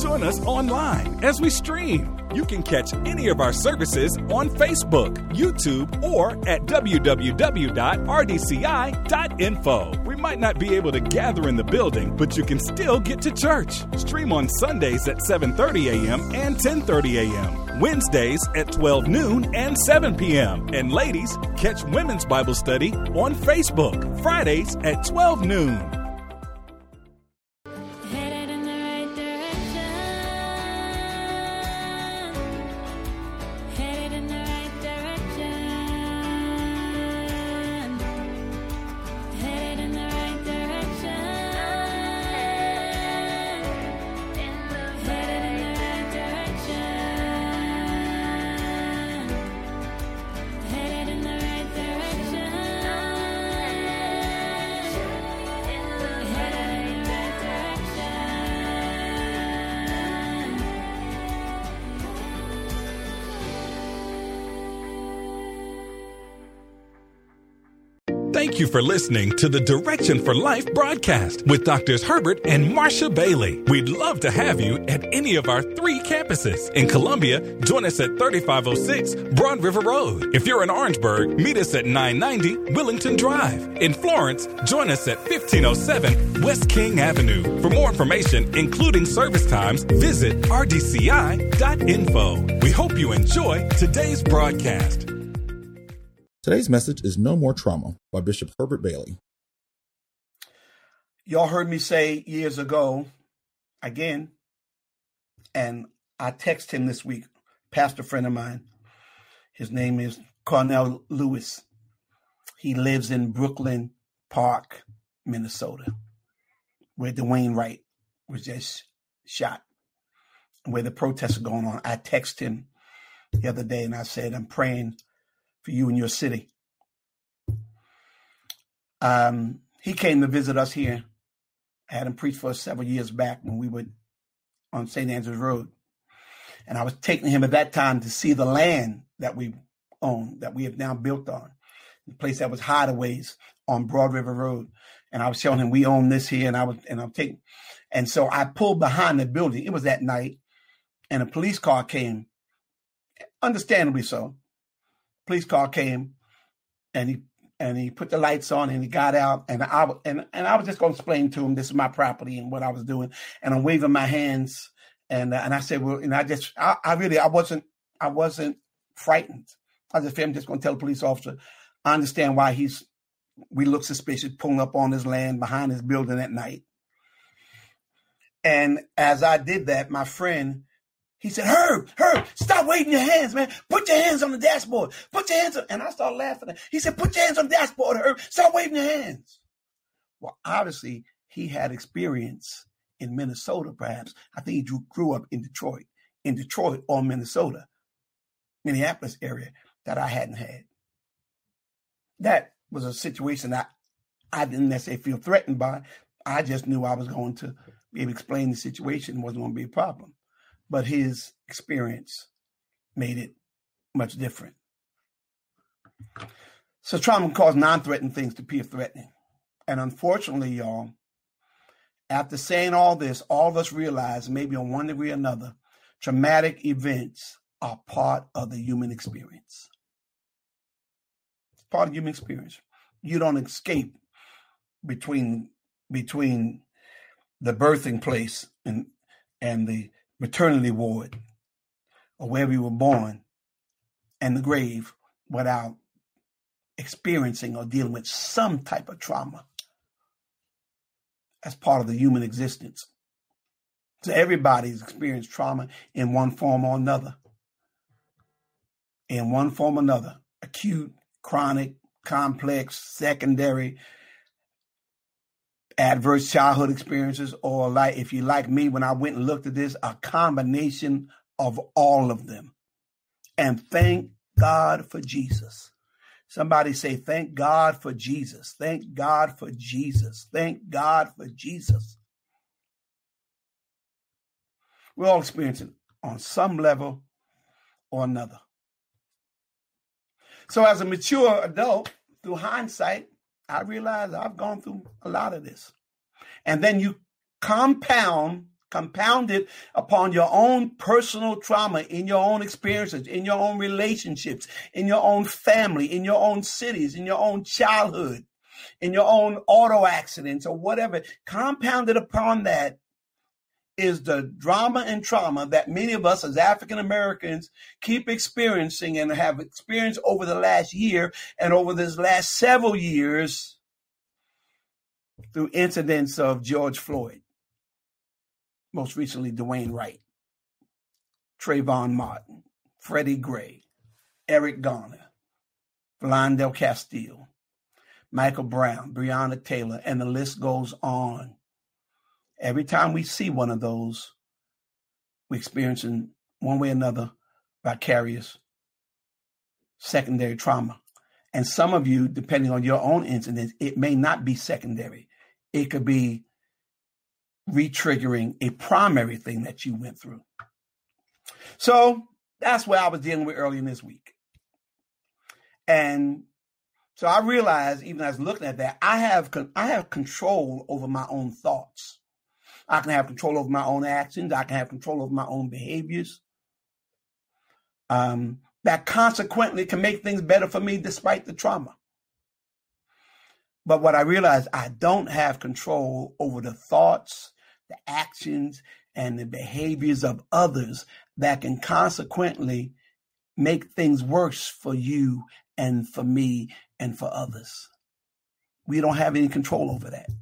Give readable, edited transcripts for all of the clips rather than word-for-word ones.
Join us online as we stream. You can catch any of our services on Facebook, YouTube, or at www.rdci.info. We might not be able to gather in the building, but you can still get to church. Stream on Sundays at 7:30 a.m. and 10:30 a.m. Wednesdays at 12 noon and 7 p.m. And ladies, catch Women's Bible Study on Facebook, Fridays at 12 noon. Thank you for listening to the Direction for Life broadcast with Drs. Herbert and Marsha Bailey. We'd love to have you at any of our 3 campuses. In Columbia, join us at 3506 Broad River Road. If you're in Orangeburg, meet us at 990 Willington Drive. In Florence, join us at 1507 West King Avenue. For more information, including service times, visit rdci.info. We hope you enjoy today's broadcast. Today's message is No More Trauma by Bishop Herbert Bailey. Y'all heard me say years ago, again, and I text him this week, pastor friend of mine. His name is Cornell Lewis. He lives in Brooklyn Park, Minnesota, where Dwayne Wright was just shot, where the protests are going on. I texted him the other day and I said, I'm praying for you in your city. He came to visit us here. I had him preach for us several years back when we were on St. Andrews Road. And I was taking him at that time to see the land that we own, that we have now built on, the place that was hideaways on Broad River Road. And I was showing him we own this here, and so I pulled behind the building. It was that night, and a police car came, understandably so. Police car came, and he put the lights on, and he got out, and I was just going to explain to him this is my property and what I was doing, and I'm waving my hands, and I said, well, and I wasn't frightened. I just figured I'm just going to tell the police officer, I understand why we look suspicious pulling up on his land behind his building at night. And as I did that, my friend, he said, Herb, stop waving your hands, man. Put your hands on the dashboard. Put your hands on. And I started laughing. He said, put your hands on the dashboard, Herb. Stop waving your hands. Well, obviously, he had experience in Minnesota, perhaps. I think he grew up in Detroit or Minnesota, Minneapolis area that I hadn't had. That was a situation that I didn't necessarily feel threatened by. I just knew I was going to be able to explain the situation. It wasn't going to be a problem. But his experience made it much different. So trauma can cause non-threatening things to appear threatening. And unfortunately, y'all, after saying all this, all of us realize maybe on one degree or another, traumatic events are part of the human experience. It's part of human experience. You don't escape between the birthing place and the maternity ward or wherever you were born and the grave without experiencing or dealing with some type of trauma as part of the human existence. So everybody's experienced trauma in one form or another. In one form or another. Acute, chronic, complex, secondary, adverse childhood experiences, or like, if you like me, when I went and looked at this, a combination of all of them. And thank God for Jesus. Somebody say, thank God for Jesus. Thank God for Jesus. Thank God for Jesus. We're all experiencing on some level or another. So as a mature adult, through hindsight, I realize I've gone through a lot of this. And then you compound compounded upon your own personal trauma, in your own experiences, in your own relationships, in your own family, in your own cities, in your own childhood, in your own auto accidents or whatever, compounded upon that is the drama and trauma that many of us as African Americans keep experiencing and have experienced over the last year and over this last several years through incidents of George Floyd, most recently Dwayne Wright, Trayvon Martin, Freddie Gray, Eric Garner, Philando Castile, Michael Brown, Breonna Taylor, and the list goes on. Every time we see one of those, we experience in one way or another vicarious secondary trauma. And some of you, depending on your own incidents, it may not be secondary. It could be re-triggering a primary thing that you went through. So that's what I was dealing with early in this week. And so I realized, even as looking at that, I have control over my own thoughts. I can have control over my own actions. I can have control over my own behaviors. That consequently can make things better for me despite the trauma. But what I realized, I don't have control over the thoughts, the actions, and the behaviors of others that can consequently make things worse for you and for me and for others. We don't have any control over that.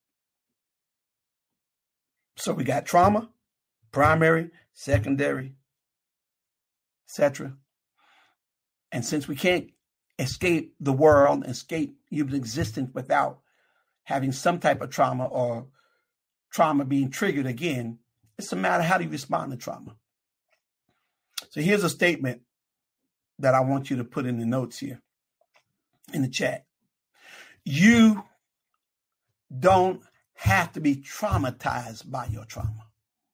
So we got trauma, primary, secondary, etc. And since we can't escape the world, escape human existence without having some type of trauma or trauma being triggered again, it's a matter of how do you respond to trauma. So here's a statement that I want you to put in the notes here in the chat. You don't have to be traumatized by your trauma.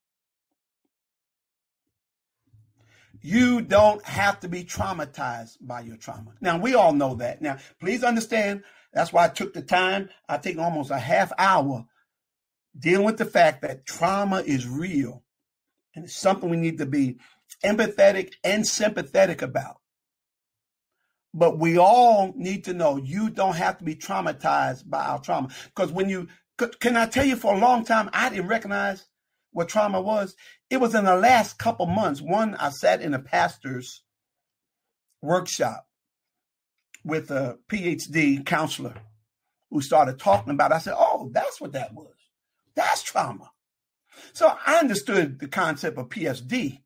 You don't have to be traumatized by your trauma. Now, we all know that. Now, please understand, that's why I took the time. I take almost a half hour dealing with the fact that trauma is real. And it's something we need to be empathetic and sympathetic about. But we all need to know you don't have to be traumatized by our trauma. Because can I tell you, for a long time, I didn't recognize what trauma was. It was in the last couple months. One, I sat in a pastor's workshop with a PhD counselor who started talking about it. I said, oh, that's what that was. That's trauma. So I understood the concept of PTSD.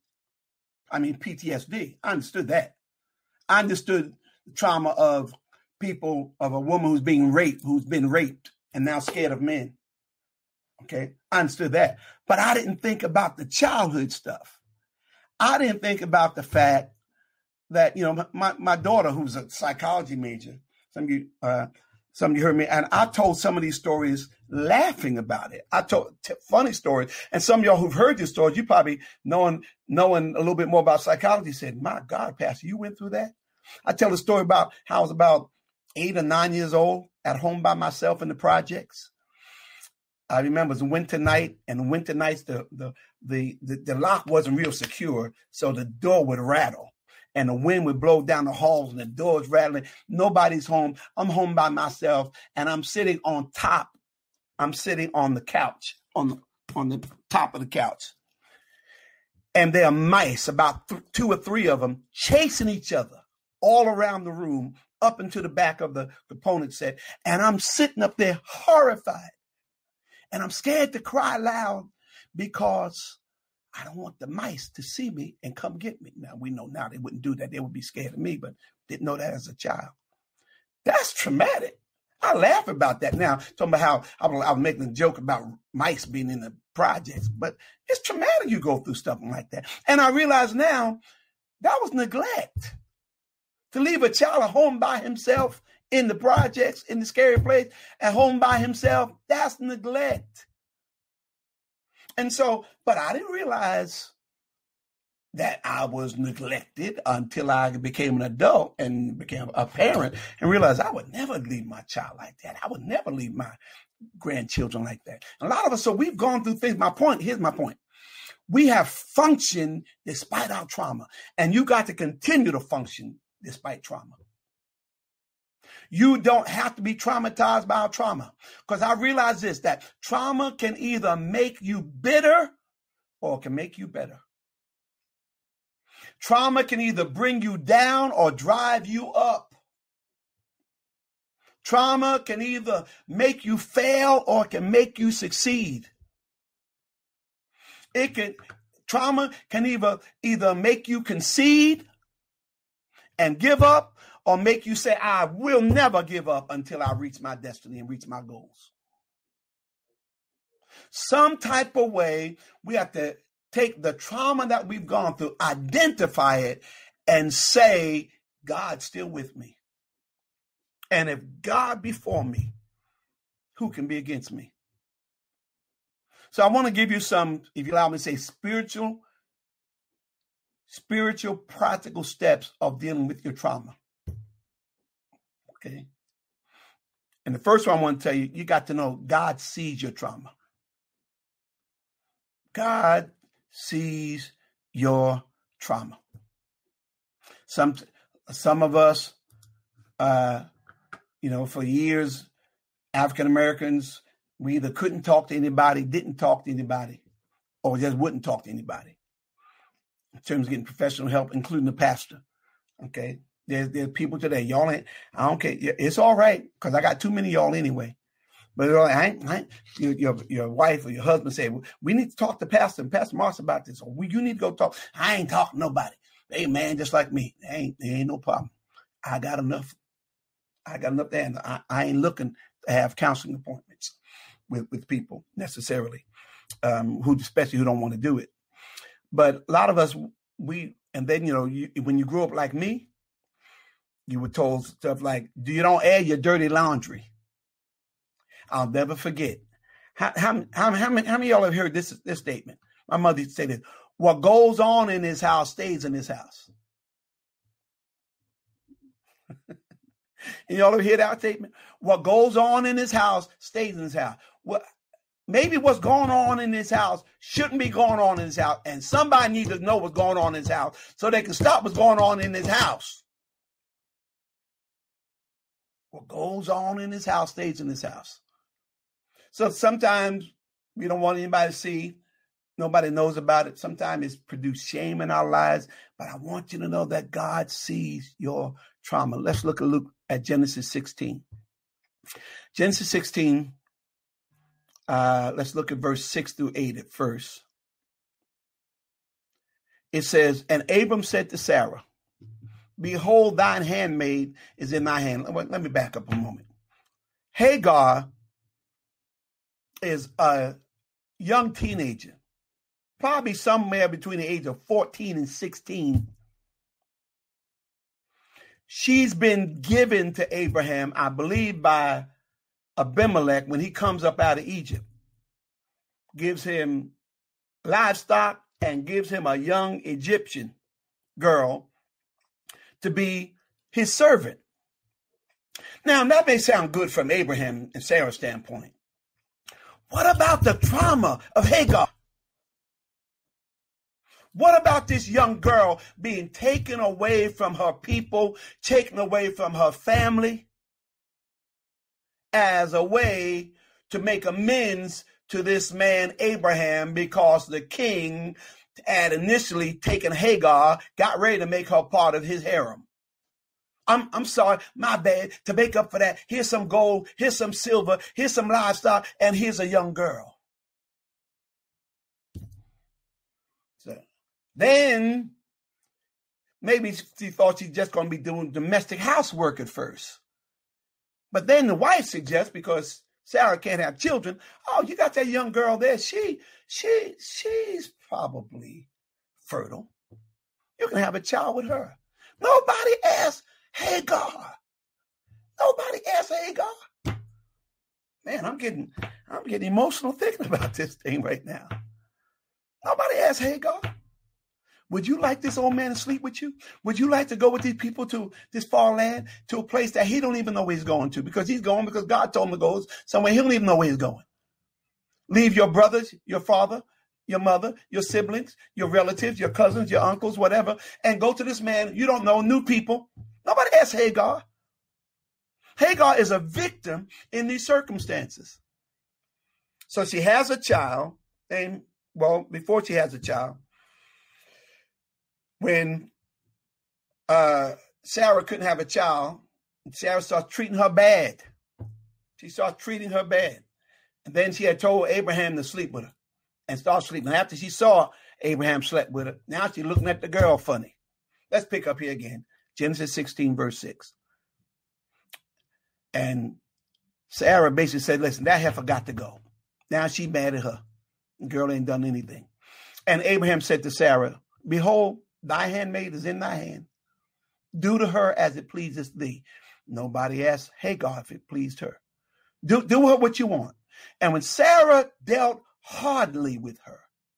I understood that. I understood the trauma of people, of a woman who's been raped and now scared of men. Okay, I understood that. But I didn't think about the childhood stuff. I didn't think about the fact that, my daughter, who's a psychology major, some of you heard me, and I told some of these stories laughing about it. I told funny stories. And some of y'all who've heard these stories, you probably knowing a little bit more about psychology said, my God, Pastor, you went through that? I tell a story about how I was about 8 or 9 years old at home by myself in the projects. I remember it was a winter night, and winter nights, the lock wasn't real secure, so the door would rattle, and the wind would blow down the halls, and the doors rattling. Nobody's home. I'm home by myself, and I'm sitting on top. I'm sitting on the couch, on the top of the couch, and there are mice, about 2 or 3 of them, chasing each other all around the room, up into the back of the component set, and I'm sitting up there horrified. And I'm scared to cry loud because I don't want the mice to see me and come get me. Now, we know now they wouldn't do that. They would be scared of me, but didn't know that as a child. That's traumatic. I laugh about that now, talking about how I was making a joke about mice being in the projects, but it's traumatic you go through something like that. And I realize now that was neglect. To leave a child at home by himself in the projects, in the scary place, at home by himself, that's neglect. And so, but I didn't realize that I was neglected until I became an adult and became a parent and realized I would never leave my child like that. I would never leave my grandchildren like that. A lot of us, so we've gone through things. Here's my point. We have functioned despite our trauma, and you got to continue to function despite trauma. You don't have to be traumatized by our trauma, because I realize this, that trauma can either make you bitter or it can make you better. Trauma can either bring you down or drive you up. Trauma can either make you fail or it can make you succeed. Trauma can either make you concede and give up, or make you say, I will never give up until I reach my destiny and reach my goals. Some type of way, we have to take the trauma that we've gone through, identify it, and say, God's still with me. And if God be for me, who can be against me? So I want to give you some, if you allow me to say, spiritual practical steps of dealing with your trauma. Okay. And the first one I want to tell you, you got to know God sees your trauma. God sees your trauma. Some of us, for years, African Americans, we either couldn't talk to anybody, didn't talk to anybody, or just wouldn't talk to anybody in terms of getting professional help, including the pastor. Okay. There's people today, y'all ain't, I don't care. It's all right, because I got too many of y'all anyway. But your wife or your husband say, we need to talk to Pastor and Pastor Marks about this. Or you need to go talk. I ain't talking to nobody. Hey, man, just like me. There ain't no problem. I got enough to handle. I ain't looking to have counseling appointments with people necessarily, especially who don't want to do it. But a lot of us, when you grew up like me, you were told stuff like, you don't air your dirty laundry. I'll never forget. How many of y'all have heard this statement? My mother used to say this: what goes on in this house stays in this house. And y'all ever hear that statement? What goes on in this house stays in this house. Maybe what's going on in this house shouldn't be going on in this house, and somebody needs to know what's going on in this house so they can stop what's going on in this house. What goes on in this house stays in this house. So sometimes we don't want anybody to see. Nobody knows about it. Sometimes it's produced shame in our lives. But I want you to know that God sees your trauma. Let's look at Genesis 16. Genesis 16, let's look at verse 6 through 8 at first. It says, and Abram said to Sarah, behold, thine handmaid is in thy hand. Let me back up a moment. Hagar is a young teenager, probably somewhere between the age of 14 and 16. She's been given to Abraham, I believe, by Abimelech when he comes up out of Egypt. Gives him livestock and gives him a young Egyptian girl to be his servant. Now, that may sound good from Abraham and Sarah's standpoint. What about the trauma of Hagar? What about this young girl being taken away from her people, taken away from her family, as a way to make amends to this man Abraham, because the king had initially taken Hagar, got ready to make her part of his harem. I'm sorry, my bad. To make up for that, here's some gold, here's some silver, here's some livestock, and here's a young girl. So then maybe she thought she's just going to be doing domestic housework at first. But then the wife suggests, because Sarah can't have children, oh, you got that young girl there. She's probably fertile. You can have a child with her. Nobody asked Hagar. Nobody asked Hagar. Man, I'm getting emotional thinking about this thing right now. Nobody asked Hagar. Would you like this old man to sleep with you? Would you like to go with these people to this far land, to a place that he don't even know where he's going to? Because he's going because God told him to go somewhere he don't even know where he's going. Leave your brothers, your father, your mother, your siblings, your relatives, your cousins, your uncles, whatever, and go to this man you don't know, new people. Nobody asked Hagar. Hagar is a victim in these circumstances. So she has a child, and before she has a child, when Sarah couldn't have a child, Sarah starts treating her bad. She starts treating her bad. And then she had told Abraham to sleep with her and start sleeping. After she saw Abraham slept with her, now she's looking at the girl funny. Let's pick up here again. Genesis 16, verse 6. And Sarah basically said, listen, that heifer got to go. Now she mad at her. The girl ain't done anything. And Abraham said to Sarah, behold, thy handmaid is in thy hand. Do to her as it pleases thee. Nobody asked Hagar if it pleased her. Do her what you want. And when Sarah dealt hardly with her,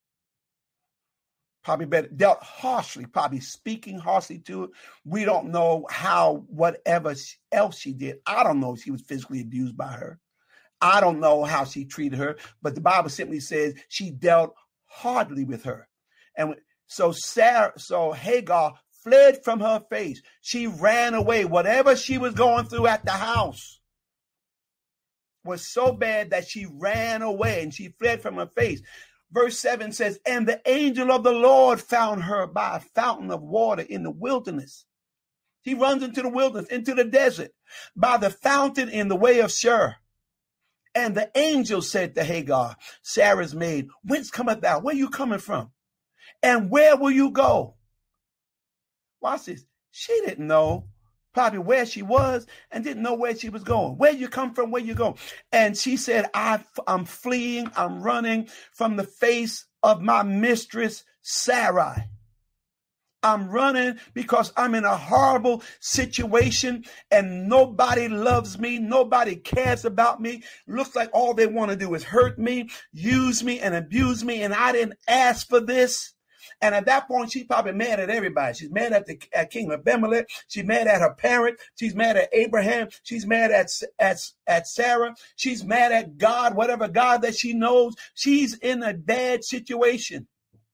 dealt harshly, probably speaking harshly to her. We don't know whatever else she did. I don't know if she was physically abused by her. I don't know how she treated her, but the Bible simply says she dealt hardly with her. And so Hagar fled from her face. She ran away. Whatever she was going through at the house was so bad that she ran away and she fled from her face. Verse 7 says, and the angel of the Lord found her by a fountain of water in the wilderness. He runs into the wilderness, into the desert, by the fountain in the way of Shur. And the angel said to Hagar, Sarah's maid, whence cometh thou? Where are you coming from? And where will you go? Watch this. She didn't know probably where she was and didn't know where she was going. Where you come from, where you go. And she said, I'm fleeing, I'm running from the face of my mistress, Sarai. I'm running because I'm in a horrible situation and nobody loves me. Nobody cares about me. Looks like all they want to do is hurt me, use me, and abuse me. And I didn't ask for this. And at that point, she's probably mad at everybody. She's mad at King Abimelech. She's mad at her parent. She's mad at Abraham. She's mad at Sarah. She's mad at God, whatever God that she knows. She's in a bad situation.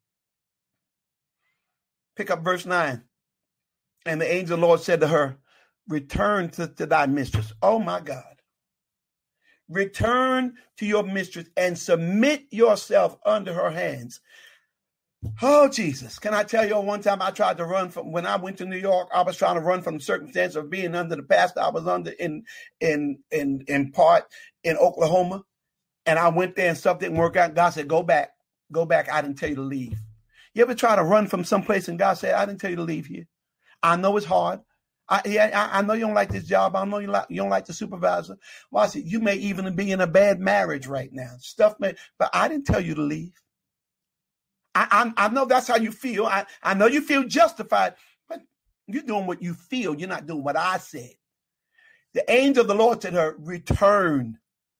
Pick up verse 9. And the angel of the Lord said to her, return to thy mistress. Oh, my God. Return to your mistress and submit yourself under her hands. Oh, Jesus. Can I tell you, one time I tried to run from, when I went to New York, I was trying to run from the circumstance of being under the pastor I was under in part in Oklahoma. And I went there and stuff didn't work out. God said, go back. Go back. I didn't tell you to leave. You ever try to run from someplace and God said, I didn't tell you to leave here. I know it's hard. I know you don't like this job. I know you don't like the supervisor. Well, I said, you may even be in a bad marriage right now. But I didn't tell you to leave. I know that's how you feel. I know you feel justified, but you're doing what you feel. You're not doing what I said. The angel of the Lord said to her, return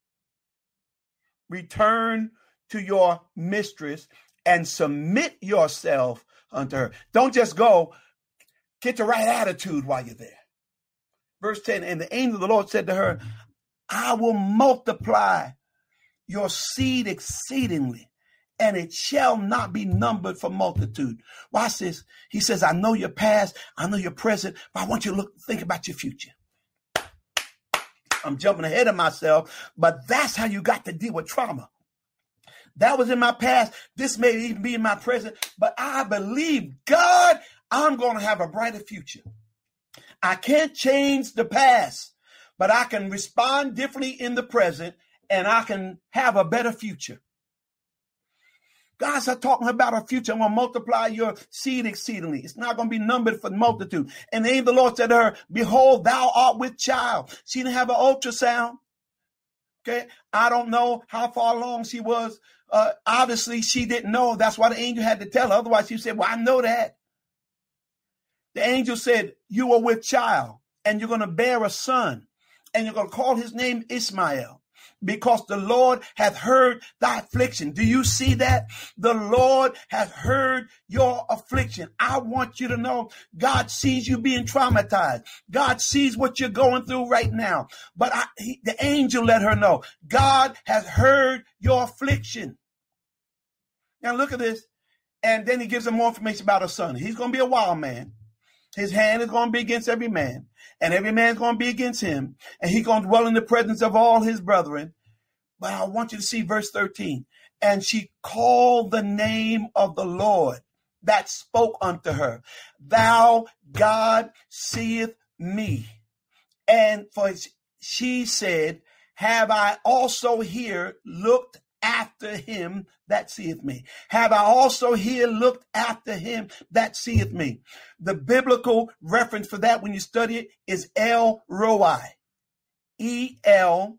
to your mistress and submit yourself unto her. Don't just go, get the right attitude while you're there. Verse 10, and the angel of the Lord said to her, I will multiply your seed exceedingly, and it shall not be numbered for multitude. Watch this. He says, I know your past, I know your present, but I want you to think about your future. I'm jumping ahead of myself, but that's how you got to deal with trauma. That was in my past. This may even be in my present, but I believe God, I'm going to have a brighter future. I can't change the past, but I can respond differently in the present, and I can have a better future. God's talking about a future. I'm going to multiply your seed exceedingly. It's not going to be numbered for multitude. And the angel of the Lord said to her, behold, thou art with child. She didn't have an ultrasound. Okay. I don't know how far along she was. Obviously, she didn't know. That's why the angel had to tell her. Otherwise, she said, well, I know that. The angel said, you are with child, and you're going to bear a son, and you're going to call his name Ishmael, because the Lord hath heard thy affliction. Do you see that? The Lord hath heard your affliction. I want you to know God sees you being traumatized. God sees what you're going through right now. But the angel let her know God hath heard your affliction. Now look at this. And then he gives them more information about his son. He's going to be a wild man. His hand is going to be against every man, and every man's going to be against him. And he's going to dwell in the presence of all his brethren. But I want you to see verse 13. And she called the name of the Lord that spoke unto her. Thou, God, seest me. And for she said, have I also here looked after him that seeth me? Have I also here looked after him that seeth me? The biblical reference for that when you study it is El Roi. E-L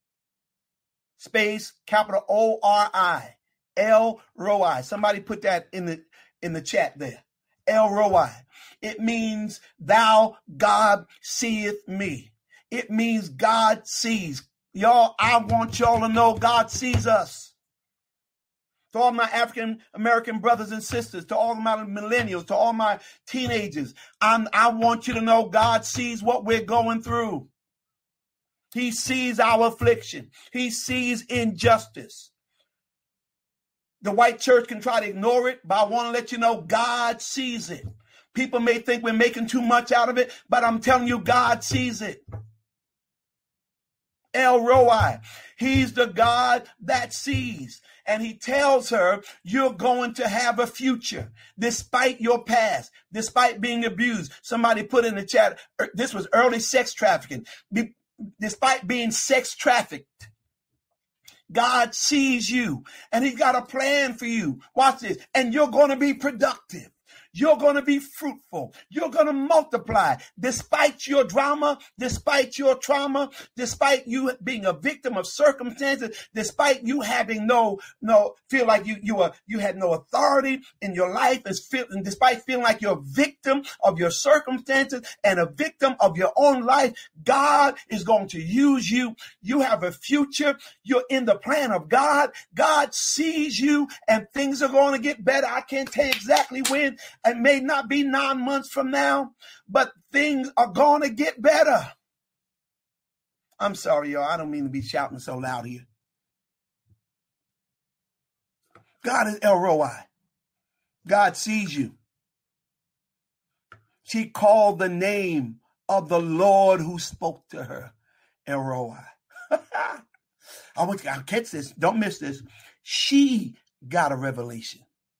space capital O-R-I. El Roi. Somebody put that in the chat there. El Roi. It means thou, God, seeth me. It means God sees. Y'all, I want y'all to know God sees us. To all my African American brothers and sisters, to all my millennials, to all my teenagers, I want you to know God sees what we're going through. He sees our affliction. He sees injustice. The white church can try to ignore it, but I want to let you know God sees it. People may think we're making too much out of it, but I'm telling you, God sees it. El Roi. He's the God that sees. And he tells her, you're going to have a future despite your past, despite being abused. Somebody put in the chat, this was early sex trafficking. Despite being sex trafficked, God sees you and he's got a plan for you. Watch this. And you're going to be productive. You're going to be fruitful. You're going to multiply despite your drama, despite your trauma, despite you being a victim of circumstances, despite you having feel like you had no authority in your life, and despite feeling like you're a victim of your circumstances and a victim of your own life. God is going to use you. You have a future. You're in the plan of God. God sees you and things are going to get better. I can't tell you exactly when. It may not be 9 months from now, but things are going to get better. I'm sorry, y'all. I don't mean to be shouting so loud here. God is El Roi. God sees you. She called the name of the Lord who spoke to her. El Roi. I want you to catch this. Don't miss this. She got a revelation.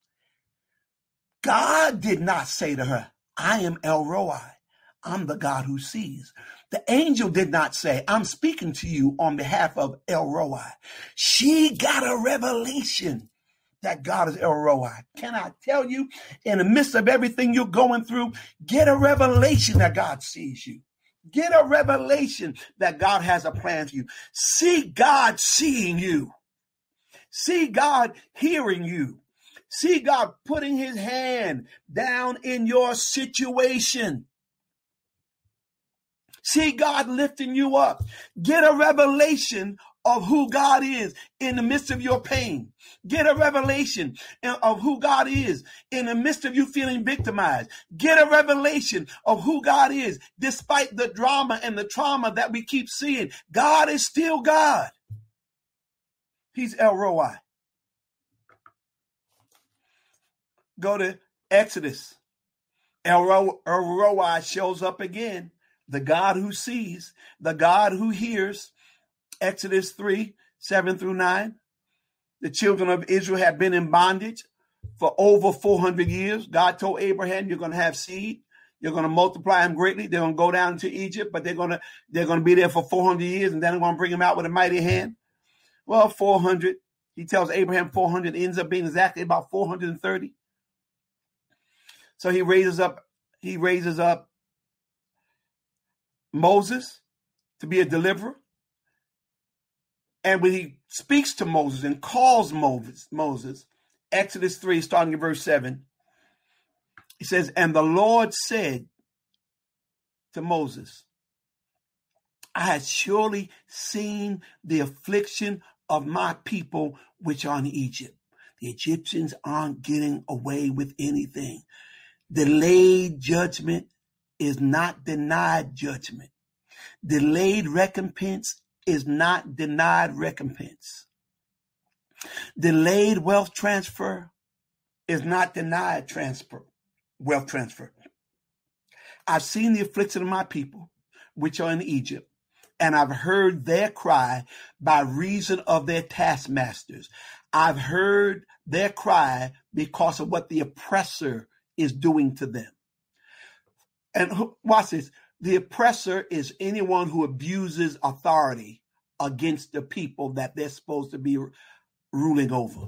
God did not say to her, I am El Roi. I'm the God who sees. The angel did not say, I'm speaking to you on behalf of El Roi. She got a revelation that God is El Roi. Can I tell you, in the midst of everything you're going through, get a revelation that God sees you. Get a revelation that God has a plan for you. See God seeing you. See God hearing you. See God putting his hand down in your situation. See God lifting you up. Get a revelation of who God is in the midst of your pain. Get a revelation of who God is in the midst of you feeling victimized. Get a revelation of who God is despite the drama and the trauma that we keep seeing. God is still God. He's El Roi. Go to Exodus. El Roi shows up again. The God who sees, the God who hears. Exodus 3, 7 through 9. The children of Israel have been in bondage for over 400 years. God told Abraham, you're going to have seed. You're going to multiply them greatly. They're going to go down to Egypt, but they're going to be there for 400 years, and then they're going to bring them out with a mighty hand. Well, 400. He tells Abraham 400 ends up being exactly about 430. So he raises up Moses to be a deliverer. And when he speaks to Moses and calls Moses, Exodus 3, starting in verse 7, he says, and the Lord said to Moses, I have surely seen the affliction of my people which are in Egypt. The Egyptians aren't getting away with anything. Delayed judgment is not denied judgment. Delayed recompense is not denied recompense. Delayed wealth transfer is not denied wealth transfer. I've seen the affliction of my people, which are in Egypt, and I've heard their cry by reason of their taskmasters. I've heard their cry because of what the oppressor is doing to them. And watch this. The oppressor is anyone who abuses authority against the people that they're supposed to be ruling over.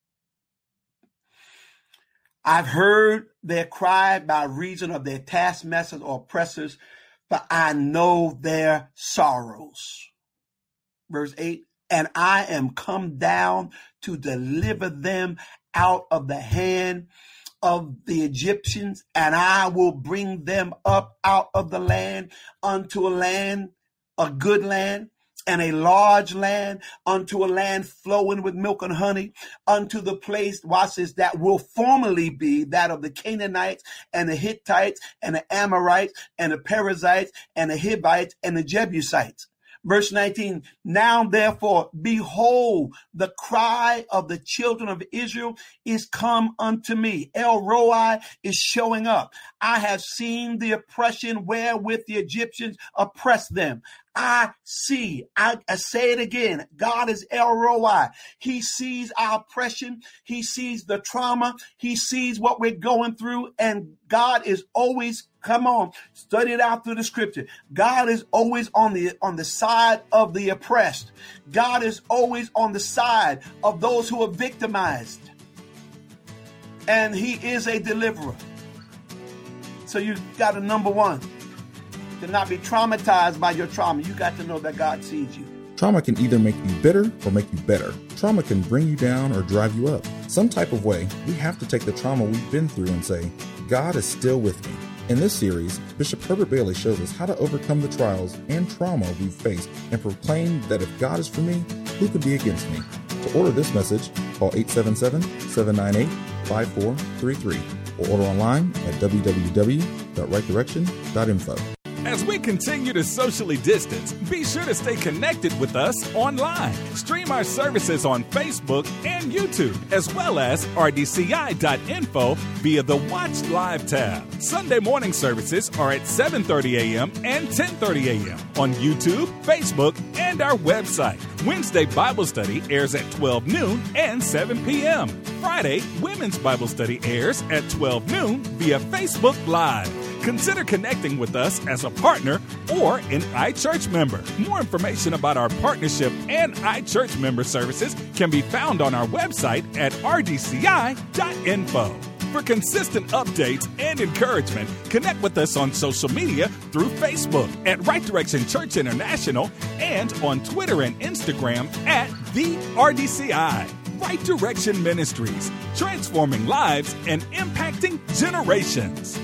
I've heard their cry by reason of their taskmasters or oppressors, for I know their sorrows. Verse 8, and I am come down to deliver them out of the hand of the Egyptians, and I will bring them up out of the land unto a land, a good land, and a large land, unto a land flowing with milk and honey, unto the place, watch this, that will formerly be that of the Canaanites and the Hittites and the Amorites and the Perizzites and the Hivites and the Jebusites. Verse 19, now therefore, behold, the cry of the children of Israel is come unto me. El Roi is showing up. I have seen the oppression wherewith the Egyptians oppress them. I see, I say it again, God is El Roi. He sees our oppression. He sees the trauma. He sees what we're going through. And God is always, come on, study it out through the scripture. God is always on the side of the oppressed. God is always on the side of those who are victimized. And he is a deliverer. So you got to, number one, to not be traumatized by your trauma. You got to know that God sees you. Trauma can either make you bitter or make you better. Trauma can bring you down or drive you up. Some type of way, we have to take the trauma we've been through and say, God is still with me. In this series, Bishop Herbert Bailey shows us how to overcome the trials and trauma we've faced and proclaim that if God is for me, who could be against me? To order this message, call 877-798-5433 or order online at www.rightdirection.info. As we continue to socially distance, be sure to stay connected with us online. Stream our services on Facebook and YouTube, as well as rdci.info via the Watch Live tab. Sunday morning services are at 7:30 a.m. and 10:30 a.m. on YouTube, Facebook, and our website. Wednesday Bible study airs at 12 noon and 7 p.m. Friday, Women's Bible Study airs at 12 noon via Facebook Live. Consider connecting with us as a partner or an iChurch member. More information about our partnership and iChurch member services can be found on our website at rdci.info. For consistent updates and encouragement, connect with us on social media through Facebook at Right Direction Church International and on Twitter and Instagram at the RDCI. Right Direction Ministries, transforming lives and impacting generations.